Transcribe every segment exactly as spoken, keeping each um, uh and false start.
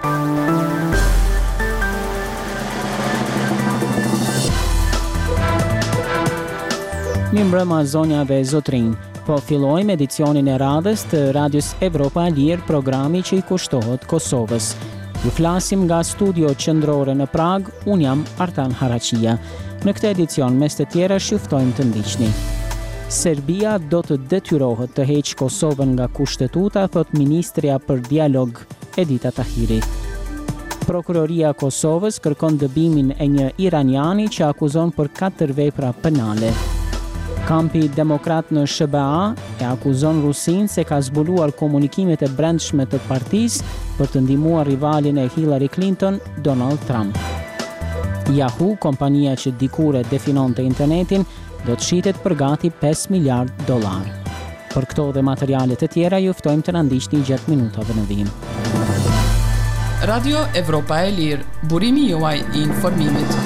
Mirëmbrëma zonja dhe zotrinj. Po fillojmë edicionin e radhës të Radios Evropa e Lirë, programi që i kushtohet Kosovës. Ju flasim nga studio qendrore në Prag, unë jam Artan Haraqia. Në këtë edicion, mes të tjera, shiftojmë të ndiqni. Serbia do të detyrohet të heqë Kosovën nga kushtetuta, thot Ministria për Dialog Edita Tahiri. Prokuroria e Kosovës kërkon dëbimin e një iraniani që akuzon për katër vepra penale. Kampi Demokrat në S B A e akuzon Rusin se ka zbuluar komunikimet e brendshme të partisë për të ndihmuar rivalin e Hillary Clinton, Donald Trump. Yahoo, kompania që dikur e definonte internetin, do të shitet për gati pesë miliard dollar. Për këto dhe materialet e tjera, ju ftojmë të na ndiqni gjatë minutave në vijim. Radio Evropa e Lirë, burimi juaj i informimit.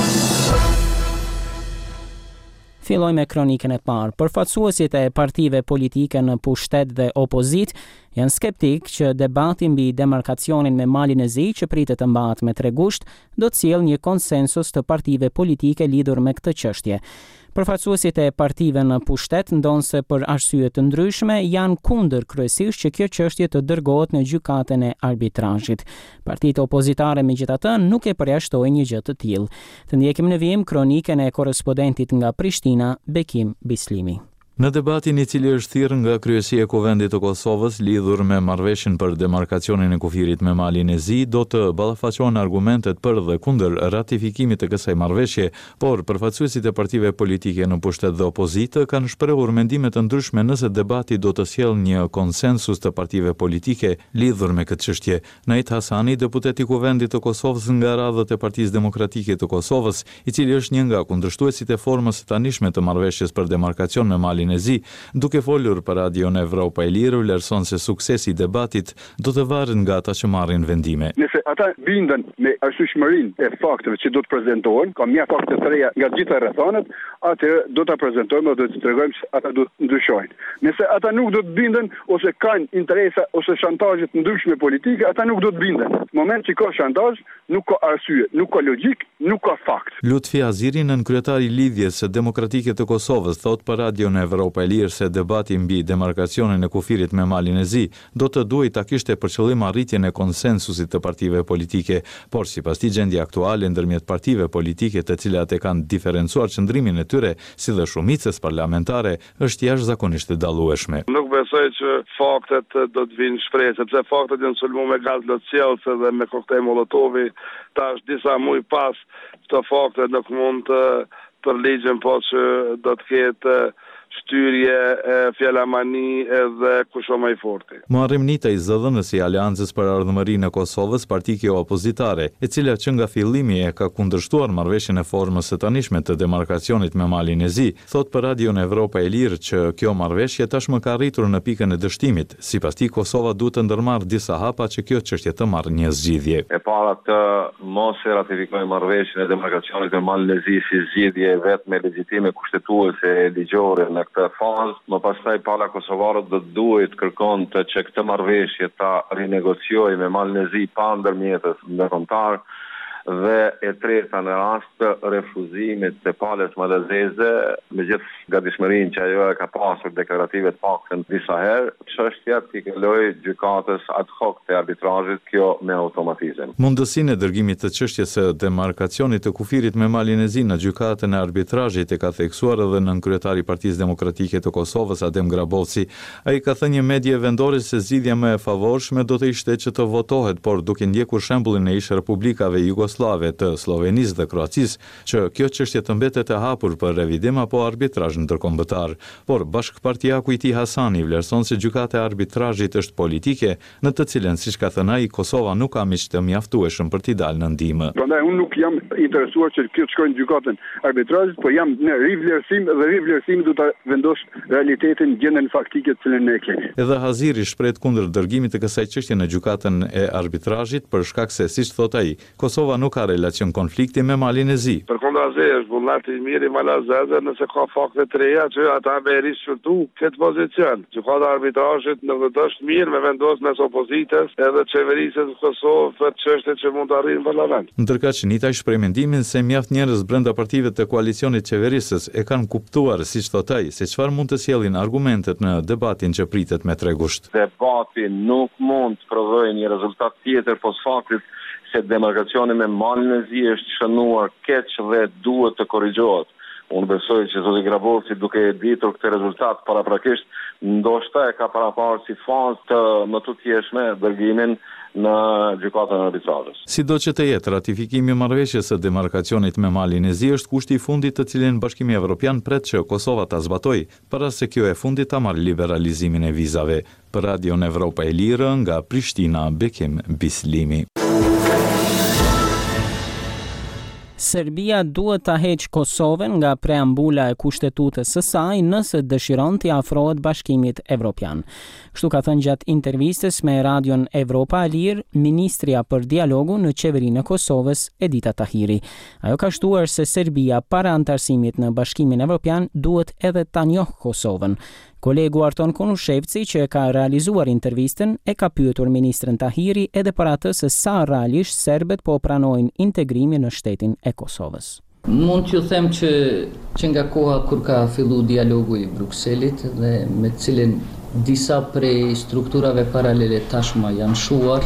Filloj me kronikën e parë. Përfaqësuesit e partive politike në pushtet dhe opozit janë skeptik që debati mbi demarkacionin me Malin e Zi që pritet të mbahet me tre gusht do të sjellë një konsensus të partive politike lidhur me këtë çështje. Përfaqësuesit e partive në pushtet, ndonse për arsye të ndryshme, janë kundër kryesisht që kjo çështje të dërgohet në gjykatën e arbitrazhit. Partitë opozitare megjithatë nuk e përjashtojnë një gjë të tillë. Të ndjekim në vijim kronikën e korrespondentit nga Prishtina, Bekim Bislimi. Në debatin i cili është thirrë nga kryesia e Kuvendit të Kosovës lidhur me marrëveshjen për demarkacionin e kufirit me Malin e Zi, do të ballafaqohen argumentet për dhe kundër ratifikimit të kësaj marrëveshje, por përfaqësuesit e partive politike në pushtet dhe opozitë kanë shprehur mendime të ndryshme nëse debati do të sjellë një konsensus të partive politike lidhur me këtë çështje. Nait Hasani, deputet i Kuvendit të Kosovës nga radhët e Partisë Demokratike të Kosovës, i cili është një nga kundërshtuesit e formës së tanishme të marrëveshjes për demarkacion me Malin e Zi, duke folur për Radion Evropa e Lirë, vlerëson se suksesi i debatit do të varet nga ata që marrin vendime. Nëse ata bindën me arsyeshmërinë e fakteve që do të prezantohen, ka mjaft fakte të reja nga gjitha rrethanat, atëherë do ta prezantojmë dhe do të tregojmë se ata do të ndryshojnë. Nëse ata nuk do të bindën ose kanë interesa ose shantazhe të ndryshme politike, ata nuk do të bindën. Në moment që ka shantazh, nuk ka arsye, nuk ka logjik, nuk ka fakt. Lutfi Aziri, nën kryetari i lidhjes së demokratike të Kosovës, thot për Radion Evropa e Lirë se debati mbi demarkacionin e kufirit me Malin e Zi do të duhej ta kishte për qëllim arritjen e konsensusit të partive politike, por sipas tij gjendja aktuale ndërmjet partive politike të cilat e kanë diferencuar qëndrimin e tyre si dhe shumicës parlamentare është jashtëzakonisht e dallueshme. Nuk besoj që faktet do të vinë shpreh, sepse faktet janë sulmuar me gaz lotësielse dhe me koktejl Molotovi, tash disa muaj pas këto fakte nuk mund të përligjen, po që do të ketë shtyrje, fjalamani edhe kusho më i forti. Muharrem Nita, i zëdhënës i Aleancës për Ardhmërinë e Kosovës, partike opozitare, e cila që nga fillimi e ka kundërshtuar marrëveshjen e formës së tanishme të demarkacionit me Malin e Zi, thot për Radion Evropa e Lirë që kjo marrëveshje tashmë ka arritur në pikën e dështimit. Sipas tij, Kosova duhet të ndërmarrë disa hapa që kjo çështje të marrë një zgjidhje. E para të mos e ratifikojë marrëveshjen e demarkacionit me Malin e Zi si zgjidhje vetëm legjitime kushtetuese ligjore në këtë fazë, më pastaj pala kosovarët do të duhet kërkon të që këtë marrëveshje ta rinegociojë me Malin e Zi pa ndërmjetës ndërkombëtar, dhe e treta në rast të refuzimit të palës malazeze, me gjithë gatishmërinë që ajo e ka pasur deklarative të paktën disa herë, çështja t'i kalojë gjykatës ad hoc të arbitrazhit, kjo me automatizëm. Mundësinë e dërgimit të çështjes së demarkacionit të kufirit me Malin e Zi në gjykatën e arbitrazhit e ka theksuar edhe nën kryetari i Partisë Demokratike të Kosovës, Adem Grabovci. Ai ka thënë një medie vendore se zgjidhja më e favorshme do të ishte që të votohet, por duke ndjekur shembullin e ish republikave jugoslave të Slovenisë dhe Kroacisë, që kjo çështje të mbetet e hapur për revidim apo arbitrazh ndërkombëtar. Por bashkëpartiaku i tij Hasani vlerëson se gjykata e arbitrazhit është politike, në të cilën, siç ka thënë ai, Kosova nuk ka miq të mjaftueshëm për t'i dalë në ndihmë. Prandaj unë nuk jam interesuar që kjo të shkojë në gjykatën arbitrazhit, por jam në rivlerësim dhe rivlerësimi do ta vendos realitetin, gjendjen faktike të cilën ne kemi. Edhe Haziri shpreh kundër dërgimit të kësaj çështje në gjykatën e arbitrazhit për shkak se, siç thot ai, Kosova nuk nuk ka relacion konflikti me Malin e Zi. Përkundrazi është vullneti i mirë i Malazeze nëse ka fakte të reja që ata me rishqyrtu këtë pozicion. Gjykata e arbitrazhit në vetë është mirë me vendos mes opozitës edhe qeverisë të Kosovë për çështjet që mund të arrijnë në parlament. Ndërkaq Nita shpreh mendimin se mjaft njerëz brenda partive të koalicionit qeverisës e kanë kuptuar, siç thot ai, se çfarë mund të sjellin argumentet në debatin që pritet me tre gusht. Debati nuk mund të prodhojë një rezultat tjetër pos faktit se demarkacioni me Malin e Zi është shënuar keq dhe duhet të korrigjohet. Unë besoj që zoti Grabovci duke e ditur këtë rezultat paraprakisht, ndoshta e ka paraparë si fazë të më të thjeshme dërgimin në gjykatën e arbitrazhit. Sido që të jetë, ratifikimi i marrëveshjes së demarkacionit me Malin e Zi është kushti i fundit të cilin Bashkimi Evropian pret që Kosova ta zbatojë, para se kjo e fundit ta marrë liberalizimin e vizave. Për Radion Evropa e Lirë nga Prishtina, Bekim Bislimi. Serbia duhet ta heqë Kosovën nga preambula e kushtetutës së saj nëse dëshiron të afrohet Bashkimit Evropian. Kështu ka thënë gjatë intervistës me Radion Evropa e Lirë, ministria për dialogu në qeverinë e Kosovës, Edita Tahiri. Ajo ka shtuar se Serbia para antarësimit në Bashkimin Evropian duhet edhe ta njohë Kosovën. Kolegu Arton Konushevci, që ka realizuar intervistën, e ka pyetur ministrën Tahiri edhe për atë se sa realisht serbët po pranojnë integrimin në shtetin e Kosovës. Mund t'ju them që, që nga koha kur ka fillu dialogu i Brukselit dhe me cilin disa prej strukturave paralele tashma janë shuar,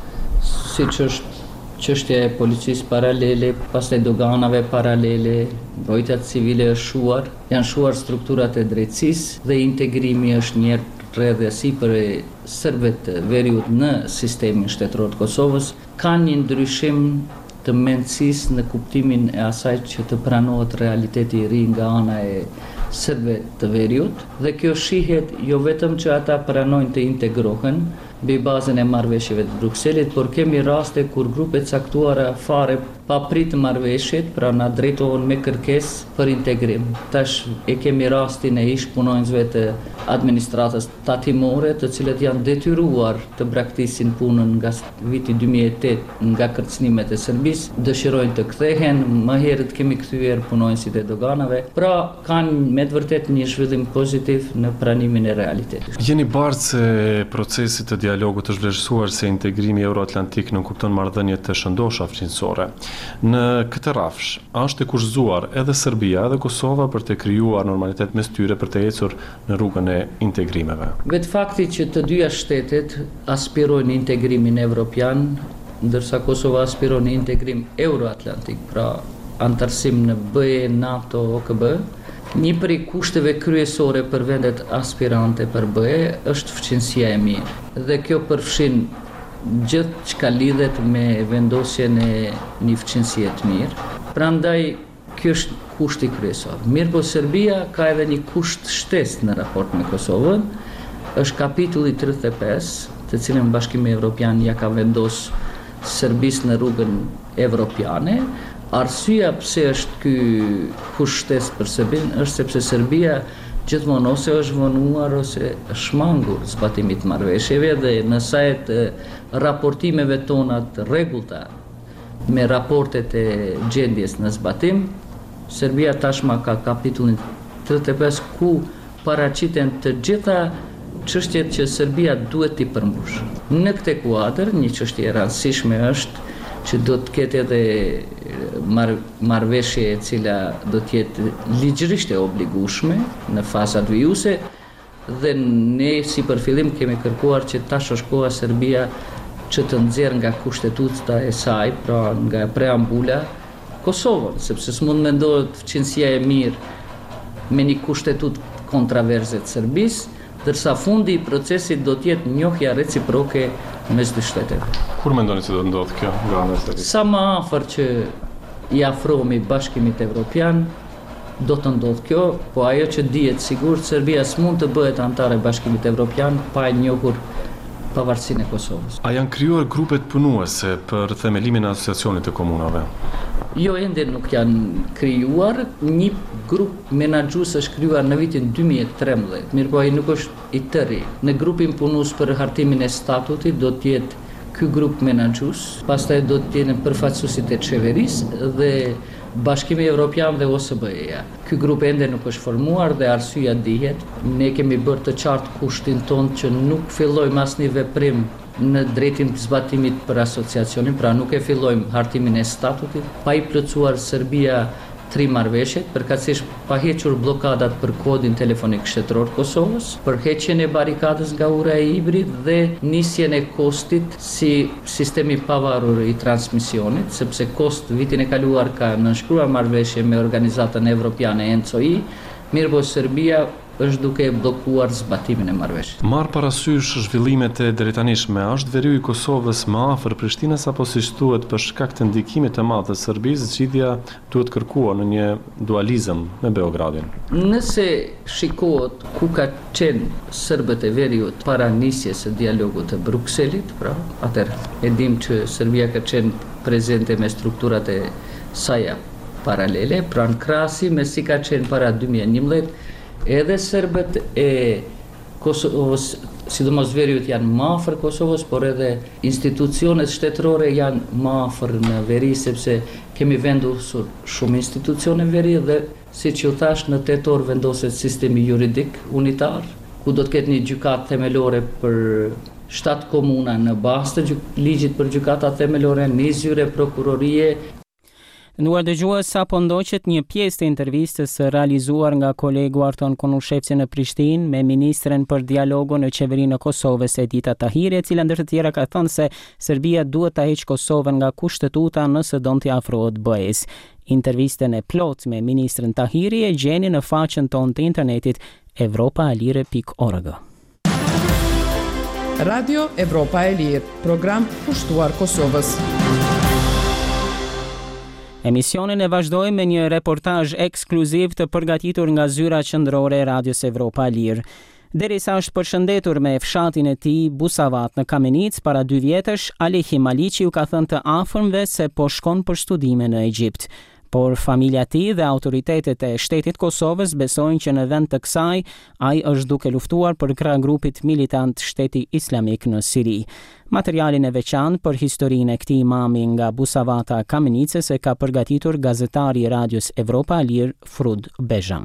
siç është çështja e policisë paralele, pastaj doganave paralele, mbrojtja civile është shuar, janë shuar strukturat e drejtësisë dhe integrimi është një rrjedhësi për serbët të veriut në sistemin shtetëror të Kosovës, ka një ndryshim të mendësisë në kuptimin e asaj që të pranohet realiteti i ri nga ana e serbëve të veriut, dhe kjo shihet jo vetëm që ata pranojnë të integrohen mbi bazën e marrëveshjeve të Brukselit, por kemi raste kur grupe caktuara fare pa prit marrëveshjet, pra na drejtohen me kërkesë për integrim. Tash e kemi rastin e ish punonjësve të administratës tatimore, të cilët janë detyruar të braktisin punën nga viti dy mijë e tetë nga kërcënimet e Serbisë, dëshirojnë të kthehen, më herët kemi kthyer punonjësit e doganave, pra kanë me të vërtet një zhvillim pozitiv në pranimin e realitetit. Jeni bardhë se procesi të dialogut është vlerësuar se integrimi euroatlantik nuk kupton marrëdhënie të shëndosha fqinjësore. Në këtë rafsh, është e kushzuar edhe Serbia edhe Kosova për të krijuar normalitet mes tyre për të ecur në rrugën e integrimeve. Vetë fakti që të dyja shtetet aspirojnë integrimin evropian, ndërsa Kosova aspiron në integrim euroatlantik, pra antarësim në B E, NATO, O K B, një prej kushteve kryesore për vendet aspirante për B E është fqinësia e mirë. Dhe kjo përfshin gjithë që ka lidhet me vendosjen e një fqinësie të mirë. Prandaj, kjo është kushti kryesor. Mirë po Serbia ka edhe një kusht shtesë në raport me Kosovën, është kapitulli tridhjetë e pesë, të cilën Bashkimi Evropian ja ka vendosë Serbisë në rrugën evropiane. Arsyeja pse është ky kusht shtesë për Serbinë është sepse Serbia gjithmonë ose është vonuar ose është shmangur zbatimit të marrëveshjeve, dhe në sajt të raportimeve tona të rregullta me raportet e gjendjes në zbatim, Serbia tashma ka kapitullin tridhjetë e pesë ku paraqiten të gjitha çështjet që Serbia duhet t'i përmbush. Në këtë kuadër, një çështje e rëndësishme është që do të ketë edhe mar marrëveshje e cila do të jetë ligjërisht e obligueshme në fazat vijuese, dhe ne si për fillim kemi kërkuar që tash është koha Serbia që të nxjerrë nga kushtetuta e saj, pra nga preambula, Kosovën, sepse s'mund mendohet fqinësia e mirë me një kushtetut kontraverze të Serbisë, ndërsa fundi i procesit do të jetë njohja reciproke mes dy shteteve. Kur mendoni se do të ndodhë kjo nga ana e Serbisë? Sa më afër që i afrohemi Bashkimit Evropian, do të ndodhë kjo, po ajo që dihet sigurt, Serbia s'mund të bëhet antare e Bashkimit Evropian pa e njohur pavarësinë e Kosovës. A janë krijuar grupet punuese për themelimin e asociacionit të komunave? Jo, ende nuk janë krijuar. Një grup menaxhues është krijuar në vitin dy mijë e trembëdhjetë, mirë po ai nuk është i tërë. Në grupin punues për hartimin e statutit do të jetë ky grup menaxhues, pastaj do të jenë përfaqësuesit e qeverisë dhe Bashkimi Evropian dhe O S B E-ja. Ky grup ende nuk është formuar dhe arsyeja dihet. Ne kemi bërë të qartë kushtin tonë që nuk fillojmë asnjë veprim në drejtim të zbatimit për asociacionin, pra nuk e fillojmë hartimin e statutit, pa i plotësuar Serbia tri marrëveshjet, përkatësisht pa hequr bllokadat për kodin telefonik shtetëror Kosovës, për heqjen e barikadës nga ura e hibrid dhe nisjen e kostit si sistemi pavarur i transmisionit, sepse kost vitin e kaluar ka nënshkruar marrëveshje me organizatën evropiane E N C O I, mirëpo Serbia është duke bllokuar zbatimin e marrëveshjes. Marr parasysh zhvillimet e drejtanishme, është veriu i Kosovës më afër Prishtinës apo si thuhet për shkak të ndikimit të madh të Serbisë, zgjidhja duhet kërkuar në një dualizëm me Beogradin. Nëse shikohet ku ka qenë serbët e veriut para nisjes së dialogut të Brukselit, pra, atëherë e dim që Serbia ka qenë prezente me strukturat e saj paralele, pra në krahasim me si ka qenë para dy mijë e njëmbëdhjetë, edhe serbët e Kosovës, sidomos veriut janë më afër Kosovës, por edhe institucionet shtetërore janë më afër në veri, sepse kemi vendosur shumë institucione veri dhe, siç ju thash, në tetor vendoset sistemi juridik unitar, ku do të ketë një gjykatë themelore për shtatë komuna në bazë të ligjit për gjykata themelore, një zyre prokurorie. Nduar dëgjuar sa po ndoqet një pjesë të intervistës realizuar nga kolegu Arton Konushevci në Prishtinë me ministren për dialogun në qeverinë e Kosovës Edita Tahiri, e cila ndër të tjera ka thënë se Serbia duhet ta heqë Kosovën nga kushtetuta nëse don t'i afrohet B E-s. Intervistën e plot me ministren Tahiri e gjeni në faqen tonë të internetit evropa e lire pikë org. Radio Evropa e Lirë, program pushtuar Kosovës. Emisionin e vazhdojmë me një reportazh ekskluziv të përgatitur nga zyra qendrore e Radios Evropa e Lirë. Derisa është përshëndetur me fshatin e tij Busavat në Kamenic para dy vjetësh, Alehi Maliqi u ka thënë të afërmve se po shkon për studime në Egjipt. Por familja e tij dhe autoritetet e shtetit Kosovës besojnë që në vend të kësaj ai është duke luftuar për krah grupit militant Shteti Islamik në Siri. Materialin e veçantë për historinë e këtij imami nga Busavata Kamenicës e ka përgatitur gazetari i Radios Evropa e Lirë Frud Bezham.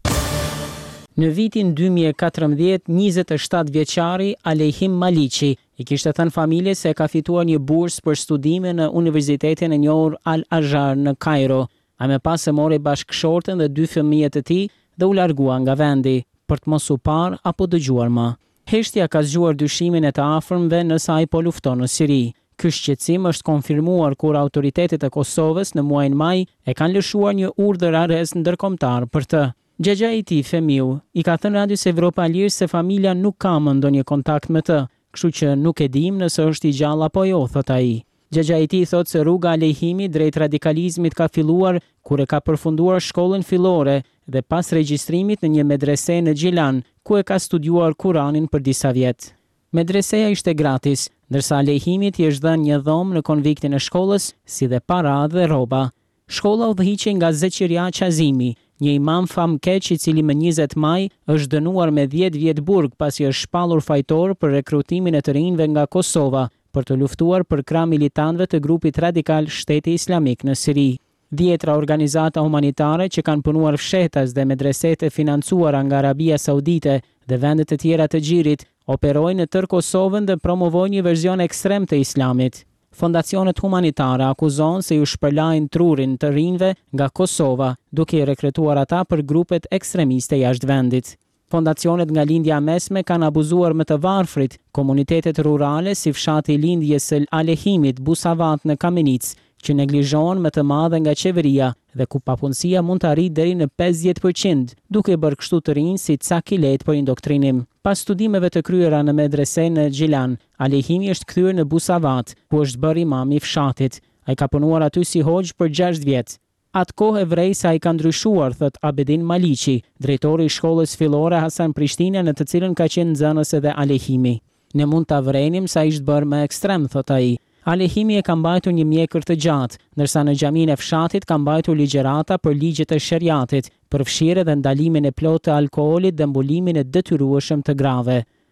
Në vitin dy mijë e katërmbëdhjetë, njëzet e shtatë vjeçari Alehim Maliqi i kishte thënë familjes se ka fituar një bursë për studime në Universitetin e njohur Al-Azhar në Kairo. Ai më pas e mori bashkëshorten dhe dy fëmijët e tij dhe u largua nga vendi për të mos u parë apo dëgjuar më. Heshtja ka zgjuar dyshimin e të afërmve nëse ai po lufton në Siri. Ky shqetësim është konfirmuar kur autoritetet e Kosovës në muajin maj e kanë lëshuar një urdhër arrest ndërkombëtar për të. Gjegja i tij Femiu i ka thënë Radios Evropa e Lirë se familja nuk ka më ndonjë kontakt me të, kështu që nuk e dim nëse është i gjallë apo jo, thot ai. Gjegja i tij thotë se rruga e lehimit drejt radikalizmit ka filluar kur e ka përfunduar shkollën fillore dhe pas regjistrimit në një medrese në Gjilan, ku e ka studiuar Kuranin për disa vjet. Medreseja ishte gratis, ndërsa lehimit i është dhënë një dhomë në konviktin e shkollës, si dhe para dhe rroba. Shkolla udhëhiqej nga Zeqiria Qazimi, një imam famkeq i cili më njëzet maj është dënuar me dhjetë vjet burg pasi është shpallur fajtor për rekrutimin e të rinjve nga Kosova për të luftuar për krah militantëve të grupit radikal Shteti Islamik në Siri. Dhjetra organizata humanitare që kanë punuar fshehtas dhe medreset e financuara nga Arabia Saudite dhe vendet e tjera të Xhirit operojnë në tërë Kosovën dhe promovojnë një verzion ekstrem të islamit. Fondacionet humanitare akuzon se ju shpërlajnë trurin të rinjve nga Kosova, duke i rekrutuar ata për grupet ekstremiste jashtë vendit. Fondacionet nga lindja mesme kanë abuzuar më të varfrit komunitetet rurale si fshati i lindjes së Alehimit Busavat në Kamenic, që neglizhohen më të madhe nga qeveria dhe ku papunësia mund të arrijë deri në pesëdhjetë përqind, duke bërë kështu të rinj si cak i lehtë për indoktrinim. Pas studimeve të kryera në medrese në Gjilan, Alehimi është kthyer në Busavat, ku është bërë imam i fshatit. Ai ka punuar aty si hoxh për gjashtë vjet. Atë kohë e vrej sa ai ka ndryshuar, thot Abedin Maliqi, drejtori i shkollës fillore Hasan Prishtina, në të cilën ka qenë nxënës edhe Alehimi. Ne mund ta vrenim sa ishte bërë më ekstrem, thot ai. Alehimi e ka mbajtur një mjekër të gjatë, ndërsa në xhaminë e fshatit ka mbajtur ligjërata për ligjet e sheriatit, përfshirë dhe ndalimin e plotë të alkoolit dhe mbulimin e detyrueshëm të grave.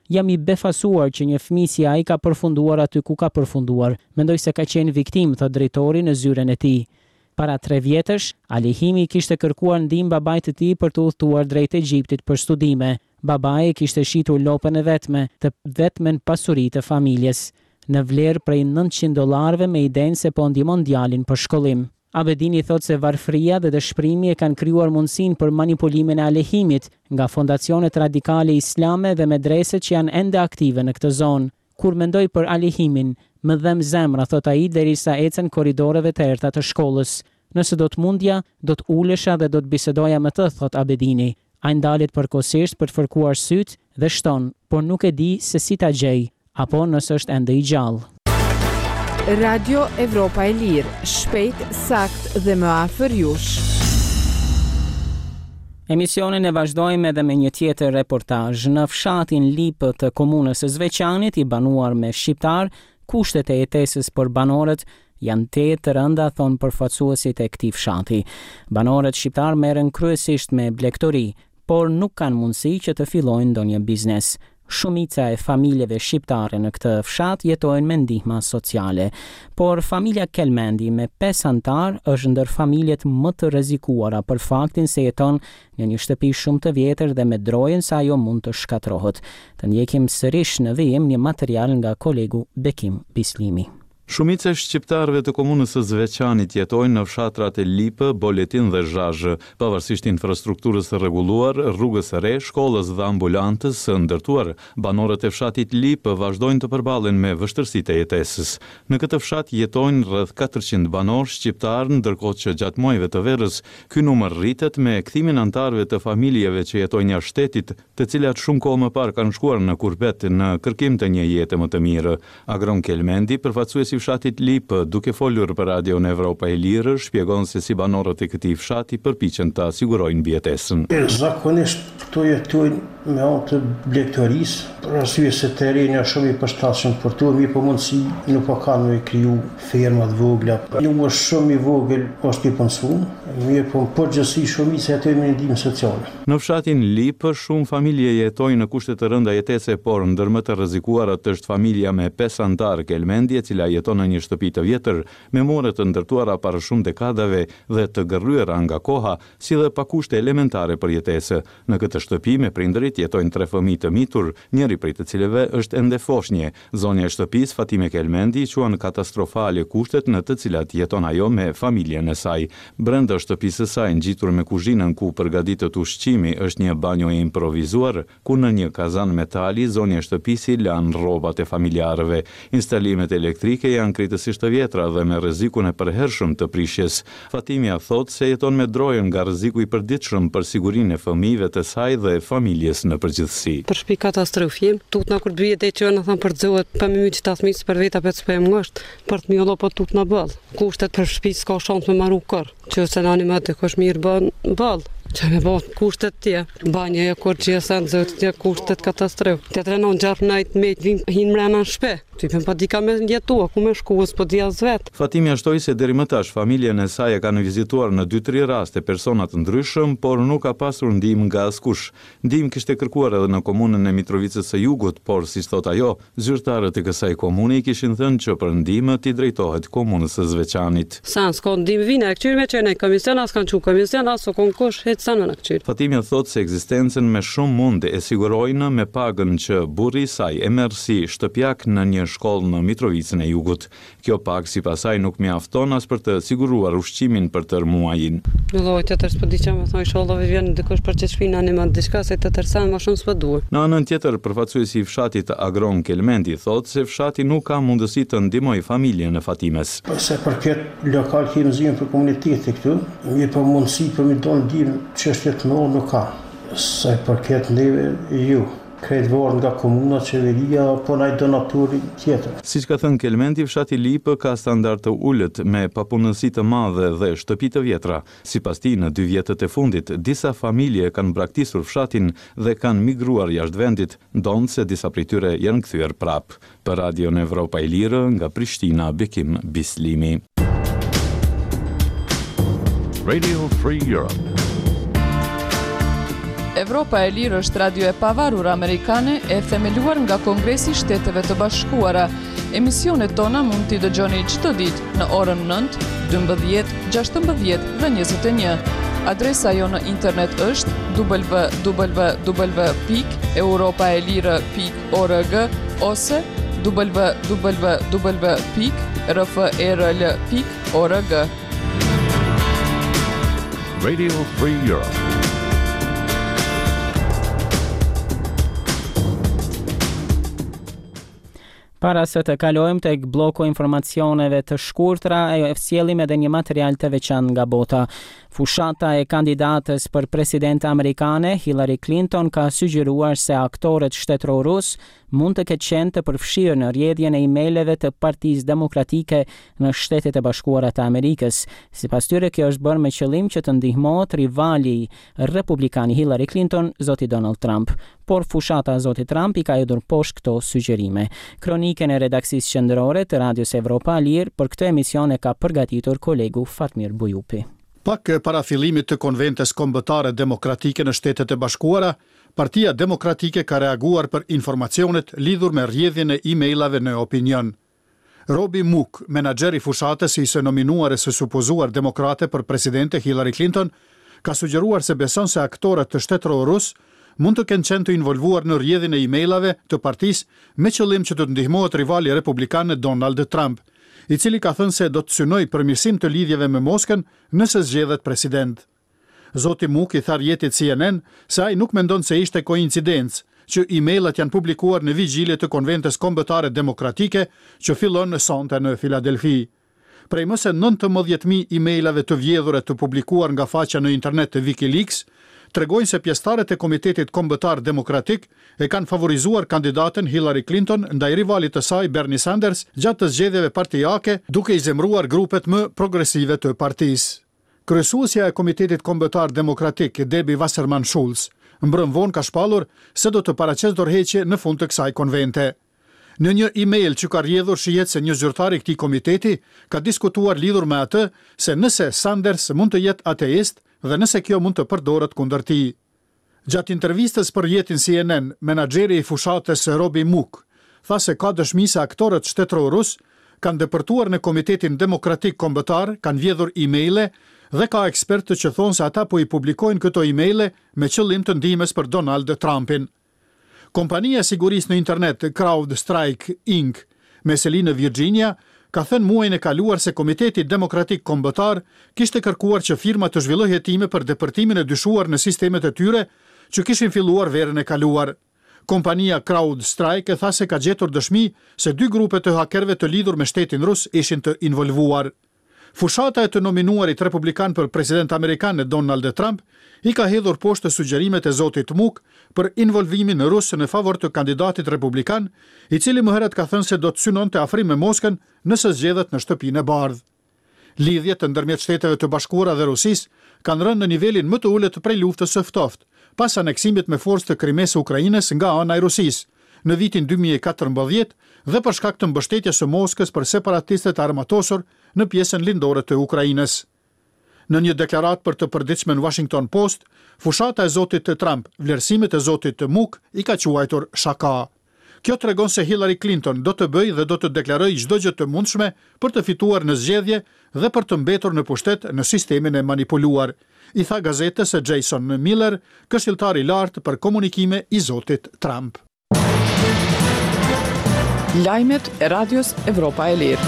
Jam i befasuar që një fëmijë si ai ka përfunduar aty ku ka përfunduar. Mendoj se ka qenë viktimë, thot drejtori në zyren e tij. Para tre vjetësh, Alihimi kishte kërkuar ndihmë babait të tij për të udhëtuar drejt Egjiptit për studime. Babai kishte shitur lopën e vetme, të vetmen pasuri të familjes, në vlerë prej nëntëqind dollarëve me idenë se po ndihmon djalin për shkollim. Abedini thot se varfëria dhe dëshpërimi e kanë krijuar mundësinë për manipulimin e Alihimit nga fondacionet radikale islame dhe medreset që janë ende aktive në këtë zonë. Kur mendoj për Alihimin, më dhem zemra, thot ai, derisa ecën korridoreve të errta të shkollës. Nëse do të mundja, do të ulesha dhe do të bisedoja me të, thot Abedini. Ai ndalet përkohësisht për të fërkuar syt dhe shton, por nuk e di se si ta gjej, apo nëse është ende i gjallë. Radio Evropa e Lirë, shpejt, sakt dhe më afër jush. Emisionin e vazhdojmë edhe me një tjetër reportazh. Në fshatin Lipë të komunës së Zveçanit, i banuar me shqiptar, kushtet e jetesës për banorët janë te të rënda, thonë përfaqësuesit e këtij fshati. Banorët shqiptar merren kryesisht me blegtori, por nuk kanë mundësi që të fillojnë ndonjë biznes. Shumica e familjeve shqiptare në këtë fshat jetojnë me ndihma sociale, por familja Kelmendi me pesë antar është ndër familjet më të rrezikuara për faktin se jeton në një shtëpi shumë të vjetër dhe me drojën se ajo mund të shkatërrohet. Të ndjekim sërish në vijim një material nga kolegu Bekim Bislimi. Shumica e shqiptarëve të komunës së Zveçanit jetojnë në fshatrat e Lipë, Boletin dhe Zhazhë, pavarësisht infrastrukturës së rregulluar, rrugës së re, shkollës dhe ambulantës së ndërtuar. Banorët e fshatit Lipë vazhdojnë të përballen me vështirësitë e jetesës. Në këtë fshat jetojnë rreth katërqind banor shqiptar, ndërkohë që gjatë muajve të verës ky numër rritet me kthimin antarëve të familjeve që jetojnë jashtë shtetit, të cilat shumë kohë më parë kanë shkuar në Kurbet në kërkim të një jete më të mirë. Agron Kelmendi, përfaqësuesi i fshatit Lipë, duke folur për Radio Evropa e Lirë, shpjegon se si banorët e këtij fshati përpiqen ta sigurojnë mbijetesën. Zakonisht këto jetojnë me anë të blegtorisë, për arsye se terreni është shumë i përshtatshëm për to, mi po mundësi nuk po kanë me kriju ferma të vogla. Nuk është shumë i vogël, është i punësuar, mirë po përgjithësi shumica jetojnë me ndihmë sociale. Në fshatin Lipë, shumë familje jetojnë në kushte të rënda jetese, por ndër më të rrezikuarat është familja me pesë antar Kelmendi, e cila jeton në një shtëpi të vjetër, me more të ndërtuara para shumë dekadave dhe të gërryera nga koha, si dhe pa kushte elementare për jetesë. Në këtë shtëpi me prindërit jetojnë tre fëmijë të mitur, njëri prej të cilëve është ende foshnje. Zonja e shtëpisë Fatime Kelmendi quan katastrofale kushtet në të cilat jeton ajo me familjen e saj. Brenda shtëpisë së saj, ngjitur me kuzhinën ku përgatitet ushqimi, është një banjo e improvisuar, ku në një kazan metali zonja e shtëpisë lan rrobat e familjarëve. Instalimet elektrike janë krejtësisht të vjetra dhe me rrezikun e përhershëm të prishjes. Fatimia thotë se jeton me drojën nga rreziku i përditshëm për sigurinë e fëmijëve të saj dhe familjes në përgjithësi. Për shtëpi katastrofim, tut na kur të vjet e që na thon për xhohet pa më myç ta thmis për vetë apo të spem ngosht, për të mjollo po tut na boll. Kushtet për shtëpi s'ka shans me marru kor. Që se nani më të kosh mirë bën boll. Që me bën kushtet tje, banja e kur gjesan zot tje kushtet katastrof. Te trenon gjatë najt me vim hin mrena në shtëpi. Tipën pa di ka me jetua, ku me shkuës, po di as vet. Fatimi shtoi se deri më tash familjen e saj e kanë vizituar në dy tre raste persona të ndryshëm, por nuk ka pasur ndihmë nga askush. Ndihmë kishte kërkuar edhe në komunën e Mitrovicës së Jugut, por si thot ajo, zyrtarët e kësaj komune i kishin thënë që për ndihmë ti drejtohet komunës së Zveçanit. Sa s'ka ndihmë vina e këtyre me çënë komision as kanë çu komision as konkush het sa në këtyre. Fatimi thot se ekzistencën me shumë mund e sigurojnë me pagën që burri i saj e merr si shtëpiak në një shkollë në Mitrovicën e Jugut. Kjo pagë sipas saj nuk mjafton as për të siguruar ushqimin për tërë muajin. Vëllai tjetër s'po di çfarë më thon, inshallah vjen dikush për të shpinë animat diçka se të tërsan më shumë s'po duhet. Në anën tjetër, përfaqësuesi i fshatit Agron Kelmendi thotë se fshati nuk ka mundësi të ndihmojë familjen e Fatimes. Se përket lokal himzim për komunitetin këtu, mirë po mundësi për mi don ndihmë çështje të mëdha nuk ka. Sa përket neve ju krejt vorë nga komuna, qeveria, po naj donatori tjetër. Siç ka thënë Kelmendi, fshati Lipë ka standard të ulët me papunësi të madhe dhe shtëpi të vjetra. Sipas tij, në dy vjetët e fundit, disa familje kanë braktisur fshatin dhe kanë migruar jashtë vendit, ndonse disa prej tyre janë kthyer prap. Për Radio Evropa e Lirë, nga Prishtina, Bekim Bislimi. Radio Free Europe. Evropa e Lirë është radio e pavarur amerikane e themeluar nga Kongresi i Shteteve të Bashkuara. Emisionet tona mund t'i dëgjoni çdo ditë në orën nëntë, dymbëdhjetë, gjashtëmbëdhjetë dhe njëzet e një. Adresa jo në internet është w w w pikë europaelire pikë org ose w w w pikë r f e r l pikë org. Radio Free Europe. Para se të kalojmë tek bloku informacioneve të shkurtra, e sjellim edhe një material të veçantë nga bota. Fushata e kandidatës për president amerikane, Hillary Clinton, ka sugjeruar se aktorët shtetëror rus mund të ketë qenë të përfshirë në rrjedhjen e emaileve të Partisë Demokratike në Shtetet e Bashkuara të Amerikës. Sipas tyre, kjo është bërë me qëllim që të ndihmohet rivali republikan Hillary Clinton, zoti Donald Trump. Por fushata zoti Trump i ka hedhur poshtë këto sugjerime. Kronikën e redaksisë qendrore të Radios Evropa Lirë për këtë emision e ka përgatitur kolegu Fatmir Bujupi. Pak para fillimit të konventes kombëtare demokratike në Shtetet e Bashkuara, Partia Demokratike ka reaguar për informacionet lidhur me rrjedhjen e emailave në opinion. Robbie Mook, menaxheri fushatës i së nominuar e së supozuar demokrate për presidente Hillary Clinton, ka sugjeruar se beson se aktorët të shtetëror rus mund të kenë qenë të involvuar në rrjedhjen e emailave të partisë me qëllim që të ndihmohet rivali republikan Donald Trump, i cili ka thënë se do të synoj përmirësim të lidhjeve me Moskën nëse zgjedhet president. Zoti Mook i tha rrjetit C N N se ai nuk mendon se ishte koincidencë që emailet janë publikuar në vigjilje të konventes kombëtare demokratike që fillon në sonte në Filadelfi. Prej më se nëntëmbëdhjetë mijë emailave të vjedhura të publikuar nga faqja në internet të WikiLeaks, tregojnë se pjesëtarët e Komitetit Kombëtar Demokratik e kanë favorizuar kandidaten Hillary Clinton ndaj rivalit të saj Bernie Sanders gjatë të zgjedhjeve partijake, duke i zemruar grupet më progresive të partisë. Kryesuesja e Komitetit Kombëtar Demokratik, Debbie Wasserman Schultz, mbrëm vonë ka shpallur se do të paraqesë dorëheqje në fund të kësaj konvente. Në një email që ka rrjedhur shihet se një zyrtar i këtij komiteti ka diskutuar lidhur me atë se nëse Sanders mund të jetë ateist dhe nëse kjo mund të përdoret kundër tij. Gjatë intervistës për rrjetin C N N, menaxheri i fushatës Robbie Mook tha se ka dëshmi se aktorët shtetëror rus kanë depërtuar në Komitetin Demokratik Kombëtar, kanë vjedhur emaile dhe ka ekspertë që thonë se ata po i publikojnë këto emaile me qëllim të ndihmës për Donald Trumpin. Kompania e sigurisë në internet CrowdStrike Incorporated me seli në Virginia ka thënë muajin e kaluar se Komiteti Demokratik Kombëtar kishte kërkuar që firma të zhvillojë hetime për depërtimin e dyshuar në sistemet e tyre që kishin filluar verën e kaluar. Kompania CrowdStrike e tha se ka gjetur dëshmi se dy grupe të hakerëve të lidhur me shtetin rus ishin të involvuar. Fushata e të nominuarit republikan për president amerikan Donald Trump i ka hedhur poshtë sugjerimet e zotit Mook për involvimin në Rusë në favor të kandidatit republikan, i cili më herët ka thënë se do të synonte afrim me Moskën nëse zgjedhet në Shtëpinë e Bardhë. Lidhjet ndërmjet Shteteve të Bashkuara dhe Rusisë kanë rënë në nivelin më të ulët prej luftës së ftohtë, pas aneksimit me forcë të Krimes së Ukrainës nga ana e Rusisë në vitin dy mijë e katërmbëdhjetë dhe për shkak të mbështetjes së Moskës për separatistët armatosur në pjesën lindore të Ukrainës. Në një deklaratë për të përditshme në Washington Post, fushata e zotit të Trump, vlerësimet e zotit të Mook i ka quajtur shaka. Kjo tregon se Hillary Clinton do të bëjë dhe do të deklarojë çdo gjë të mundshme për të fituar në zgjedhje dhe për të mbetur në pushtet në sistemin e manipuluar, i tha gazetës së Jason Miller, këshilltar i lartë për komunikime i zotit Trump. Lajmet e Radios Evropa e Lirë.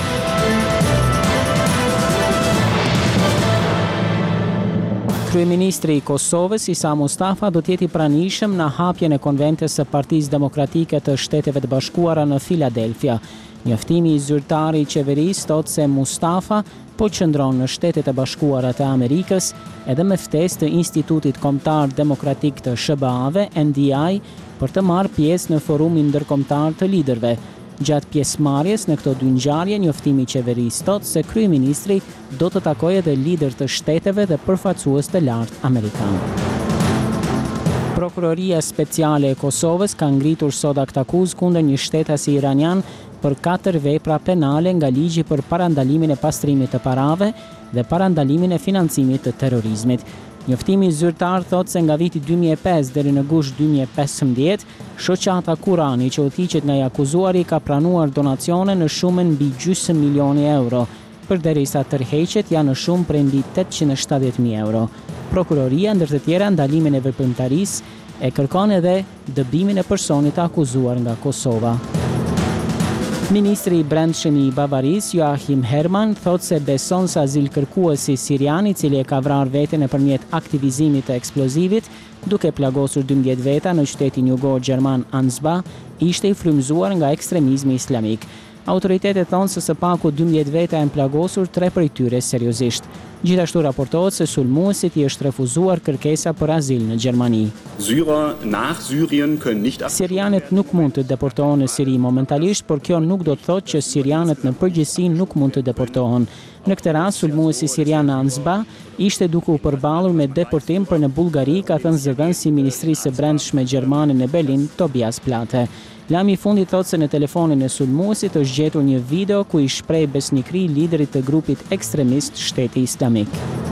Kryeministri i Kosovës Isa Mustafa do të jetë i pranishëm në hapjen e konventes së Partisë Demokratike të Shteteve të Bashkuara në Filadelfia. Njoftimi i zyrtarit i qeverisë thotë se Mustafa po qëndron në Shtetet e Bashkuara të Amerikës edhe me ftesë të Institutit Kombëtar Demokratik të S B A-ve N D I për të marrë pjesë në forumin ndërkombëtar të liderëve. Gjatë pjesëmarrjes në këto dy ngjarje, njoftimi i qeverisë thotë se kryeministri do të takojë edhe lider të shteteve dhe përfaqësues të lartë amerikanë. Prokuroria Speciale e Kosovës ka ngritur sot aktakuzë kundër një shtetasi iranian për katër vepra penale nga ligji për parandalimin e pastrimit të parave dhe parandalimin e financimit të terrorizmit. Njoftimi zyrtar thot se nga viti dy mijë e pesë deri në gusht dy mijë e pesëmbëdhjetë, shoqata Kurani që udhëhiqet nga i akuzuari ka pranuar donacione në shumën mbi gjysmë milioni euro, përderisa tërheqjet janë në shumë prej mbi tetëqind e shtatëdhjetë mijë euro. Prokuroria, ndër të tjera, ndalimin e veprimtarisë e kërkon edhe dëbimin e personit akuzuar nga Kosova. Ministri i Brendshëm i Bavarisë, Joachim Herrmann, thot se beson se azilkërkuesi sirian i cili e ka vrarë veten nëpërmjet aktivizimit të eksplozivit, duke plagosur dymbëdhjetë veta në qytetin jugor gjerman Ansbach, ishte i frymëzuar nga ekstremizmi islamik. Autoritetet thonë se së paku dymbëdhjetë veta janë plagosur, tre prej tyre seriozisht. Gjithashtu raportohet se sulmuesit i është refuzuar kërkesa për azil në Gjermani. Sirianët nuk mund të deportohen në Siri momentalisht, por kjo nuk do të thotë që sirianët në përgjithësi nuk mund të deportohen. Në këtë rast, sulmuesi sirian në Ansbach ishte duke u përballur me deportim për në Bullgari, ka thënë zëvendësi i Ministrisë së Brendshme gjermane në Berlin, Tobias Plate. Lajmi i fundit thotë se në telefonin e sulmuesit është gjetur një video ku i shpreh besnikëri liderit të grupit ekstremist Shteti Islamik.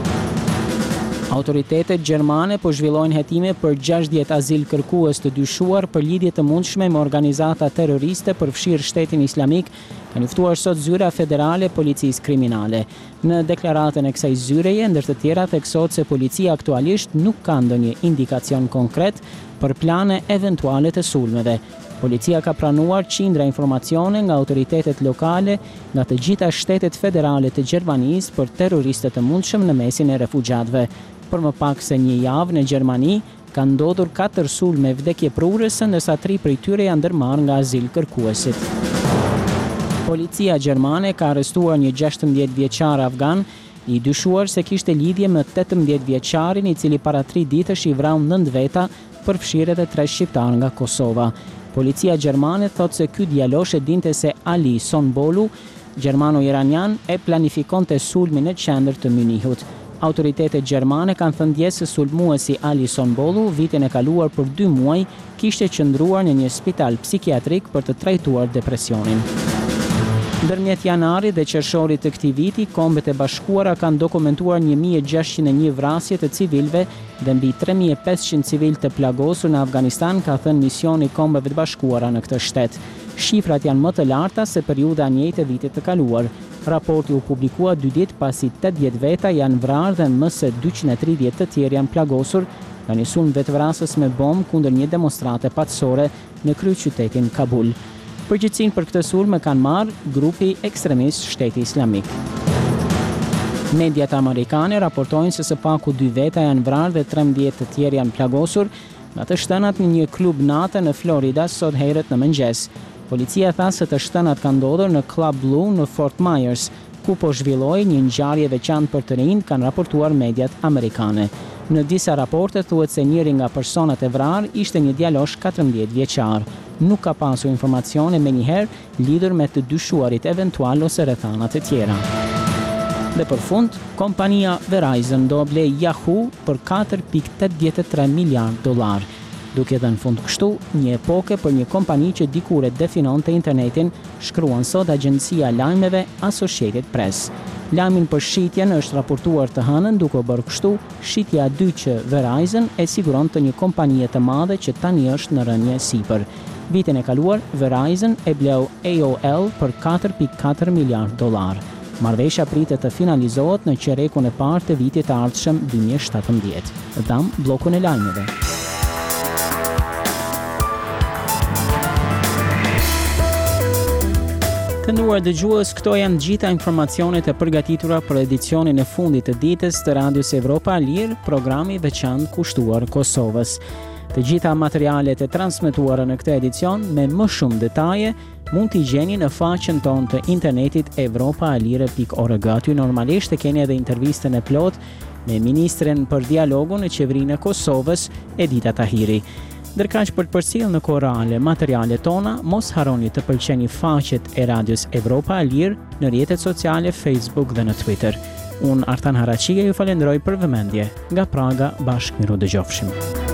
Autoritetet gjermane po zhvillojnë hetime për gjashtëdhjetë azilkërkues të dyshuar për lidhje të mundshme me organizata terroriste përfshirë Shtetin Islamik, ka njoftuar sot zyra federale e policisë kriminale. Në deklaratën e kësaj zyreje, ndër të tjera theksohet se policia aktualisht nuk ka ndonjë indikacion konkret për plane eventuale të sulmeve. Policia ka pranuar qindra informacione nga autoritetet lokale nga të gjitha shtetet federale të Gjermanisë për terroristët të mundshëm në mesin e refugjatëve. Për më pak se një javë në Gjermani ka ndodhur katër sulme vdekjeprurës, ndërsa tri prej tyre janë ndërmarrë nga azilkërkuesit. Policia gjermane ka arrestuar një gjashtëmbëdhjetë vjeçar afgan i dyshuar se kishte lidhje me tetëmbëdhjetë vjeçarin i cili para tri ditësh i vrau nëntë veta, përfshirë edhe tre shqiptar nga Kosova. Policia gjermane thot se ky djalosh e dinte se Ali Sonbolu, gjermano-iranian, e planifikonte sulmin në qendër të Munihut. Autoritetet gjermane kanë thënë dje se sulmuesi Ali Sonbolu vitin e kaluar për dy muaj kishte qëndruar në një spital psikiatrik për të trajtuar depresionin. Ndërmjet janarit dhe qershorit të këtij viti, Kombet e Bashkuara kanë dokumentuar një mijë e gjashtëqind e një vrasje të civilëve dhe mbi tre mijë e pesëqind civilë të plagosur në Afganistan, ka thënë misioni i Kombeve të Bashkuara në këtë shtet. Shifrat janë më të larta se periudha e njëjtë e vitit të kaluar. Raporti u publikua dy ditë pasi tetëdhjetë veta janë vrarë dhe më se dyqind e tridhjetë të tjerë janë plagosur nga një sulm vetvrasës me bombë kundër një demonstrate paqësore në kryeqytetin Kabul. Përgjegjësinë për këtë sulm e kanë marrë grupi ekstremist Shteti Islamik. Mediat amerikane raportojnë se së paku dy veta janë vrarë dhe trembëdhjetë të tjerë janë plagosur nga të shtënat në një klub natë në Florida sot herët në mëngjes. Policia tha se të shtënat kanë ndodhur në Club Blue në Fort Myers, ku po zhvilloi një ngjarje veçantë për të rinj, kanë raportuar mediat amerikane. Në disa raporte thuhet se njëri nga personat e vrarë ishte një djalosh katërmbëdhjetë vjeçar. Nuk ka pasur informacione menjëherë lidhur me të dyshuarit eventual ose rrethana të tjera. Dhe për fund, kompania Verizon do blej Yahoo për katër pikë tetëdhjetë e tre miliard dollar, duke dhënë fund kështu një epoke për një kompani që dikur e definonte internetin, shkruan sot agjencia lajmeve Associated Press. Lajmin për shitjen është raportuar të hënën, duke bërë kështu shitja e dytë që Verizon e siguron të një kompanie të madhe që tani është në rënje sipër. Vitin e kaluar, Verizon e bleu A O L për katër pikë katër miliard dollar. Marrëveshja pritet të finalizohet në qerekun e parë të vitit të ardhshëm dy mijë e shtatëmbëdhjetë. Dham bllokun e lajmeve. Të nderuar dëgjues, këto janë gjitha informacionet e përgatitura për edicionin e fundit të ditës të Radios Evropa Lir, programi veçantë kushtuar Kosovës. Të gjitha materialet e transmetuara në këtë edicion me më shumë detaje mund t'i gjeni në faqen tonë të internetit evropaalire pikë org. Aty normalisht e keni edhe intervistën e plot me ministren për dialogun në qeverinë e Kosovës, Edita Tahiri. Ndërkaq për të përcjellë në kohë reale materialet tona, mos harroni të pëlqeni faqet e Radios Evropa Alir në rrjetet sociale Facebook dhe në Twitter. Unë Artan Haraçia ju falenderoj për vëmendje. Nga Praga, bashkë miru dëgjofshim.